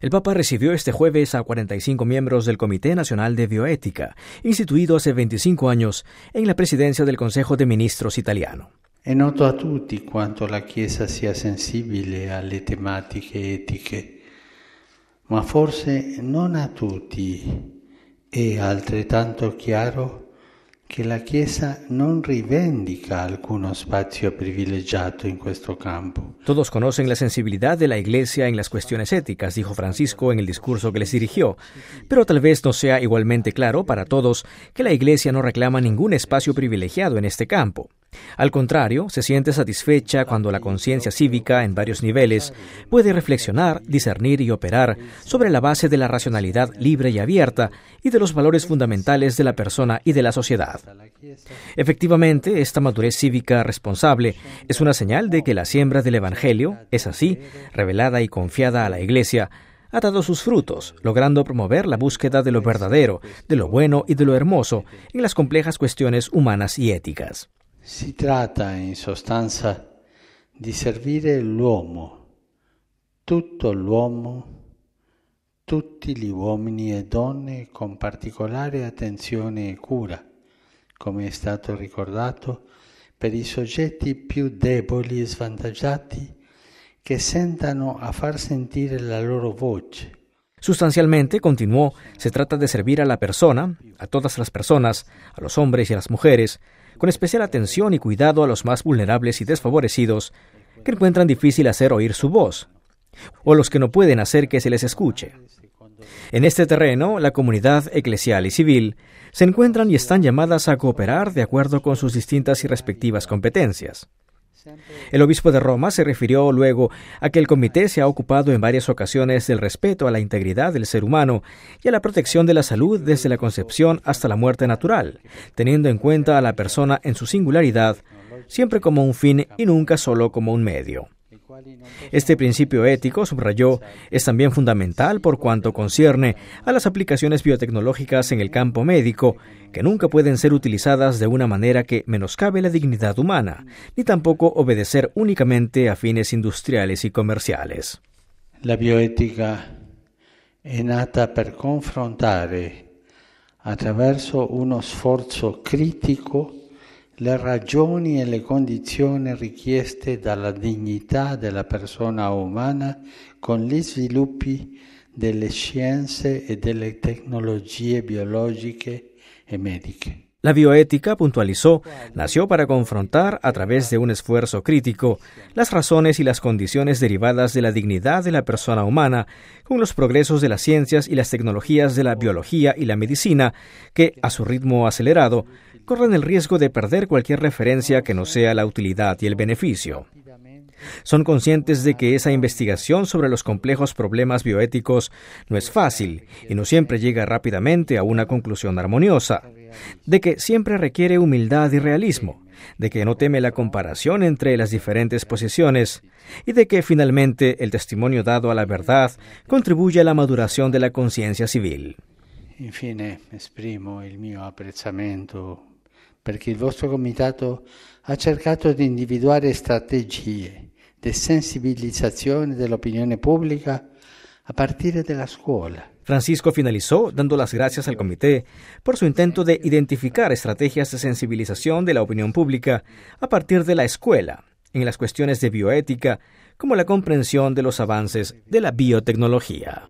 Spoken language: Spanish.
El Papa recibió este jueves a 45 miembros del Comité Nacional de Bioética, instituido hace 25 años en la presidencia del Consejo de Ministros italiano. È noto a tutti quanto la Chiesa sia sensibile alle tematiche etiche, ma forse non a tutti è altrettanto chiaro che la Chiesa non rivendica alcuno spazio privilegiato in questo campo. Todos conocen la sensibilidad de la Iglesia en las cuestiones éticas, dijo Francisco en el discurso que les dirigió, pero tal vez no sea igualmente claro para todos que la Iglesia no reclama ningún espacio privilegiado en este campo. Al contrario, se siente satisfecha cuando la conciencia cívica en varios niveles puede reflexionar, discernir y operar sobre la base de la racionalidad libre y abierta y de los valores fundamentales de la persona y de la sociedad. Efectivamente, esta madurez cívica responsable es una señal de que la siembra del Evangelio, es así, revelada y confiada a la Iglesia, ha dado sus frutos, logrando promover la búsqueda de lo verdadero, de lo bueno y de lo hermoso en las complejas cuestiones humanas y éticas. Si tratta in sostanza di servire l'uomo, tutto l'uomo, tutti gli uomini e donne con particolare attenzione e cura, come è stato ricordato, per i soggetti più deboli e svantaggiati che sentano a far sentire la loro voce. Sustancialmente, continuó, se trata de servir a la persona, a todas las personas, a los hombres y a las mujeres, con especial atención y cuidado a los más vulnerables y desfavorecidos, que encuentran difícil hacer oír su voz, o los que no pueden hacer que se les escuche. En este terreno, la comunidad eclesial y civil se encuentran y están llamadas a cooperar de acuerdo con sus distintas y respectivas competencias. El obispo de Roma se refirió luego a que el comité se ha ocupado en varias ocasiones del respeto a la integridad del ser humano y a la protección de la salud desde la concepción hasta la muerte natural, teniendo en cuenta a la persona en su singularidad, siempre como un fin y nunca solo como un medio. Este principio ético, subrayó, es también fundamental por cuanto concierne a las aplicaciones biotecnológicas en el campo médico, que nunca pueden ser utilizadas de una manera que menoscabe la dignidad humana, ni tampoco obedecer únicamente a fines industriales y comerciales. La bioetica è nata per confrontare, attraverso uno sforzo critico, le ragioni e le condizioni richieste dalla dignità della persona umana con gli sviluppi delle scienze e delle tecnologie biologiche e mediche. La bioética, puntualizó, nació para confrontar, a través de un esfuerzo crítico, las razones y las condiciones derivadas de la dignidad de la persona humana con los progresos de las ciencias y las tecnologías de la biología y la medicina que, a su ritmo acelerado, corren el riesgo de perder cualquier referencia que no sea la utilidad y el beneficio. Son conscientes de que esa investigación sobre los complejos problemas bioéticos no es fácil y no siempre llega rápidamente a una conclusión armoniosa, de que siempre requiere humildad y realismo, de que no teme la comparación entre las diferentes posiciones y de que finalmente el testimonio dado a la verdad contribuye a la maduración de la conciencia civil. Infine esprimo il mio apprezzamento perché il vostro comitato ha cercato di individuare strategie di sensibilizzazione dell'opinione pubblica a partire dalla scuola. Francisco finalizó dando las gracias al comité por su intento de identificar estrategias de sensibilización de la opinión pública a partir de la escuela en las cuestiones de bioética, como la comprensión de los avances de la biotecnología.